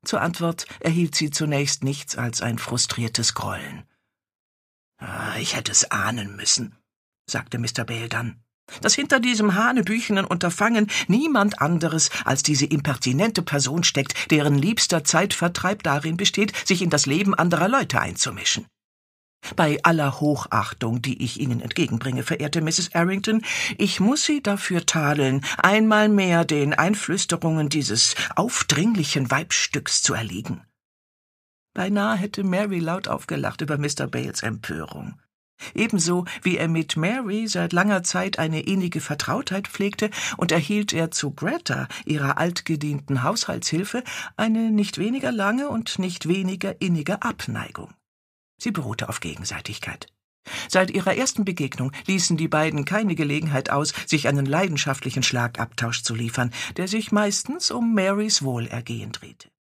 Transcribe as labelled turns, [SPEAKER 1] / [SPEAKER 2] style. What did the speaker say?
[SPEAKER 1] Zur Antwort erhielt sie zunächst nichts als ein frustriertes Grollen. »Ich hätte es ahnen müssen«, sagte Mr. Bale dann, »dass hinter diesem hanebüchenen Unterfangen niemand anderes als diese impertinente Person steckt, deren liebster Zeitvertreib darin besteht, sich in das Leben anderer Leute einzumischen. Bei aller Hochachtung, die ich Ihnen entgegenbringe, verehrte Mrs. Errington, ich muss Sie dafür tadeln, einmal mehr den Einflüsterungen dieses aufdringlichen Weibsstücks zu erliegen.« Beinahe hätte Mary laut aufgelacht über Mr. Bales Empörung. Ebenso wie er mit Mary seit langer Zeit eine innige Vertrautheit pflegte, und erhielt er zu Greta, ihrer altgedienten Haushaltshilfe, eine nicht weniger lange und nicht weniger innige Abneigung. Sie beruhte auf Gegenseitigkeit. Seit ihrer ersten Begegnung ließen die beiden keine Gelegenheit aus, sich einen leidenschaftlichen Schlagabtausch zu liefern, der sich meistens um Marys Wohlergehen drehte.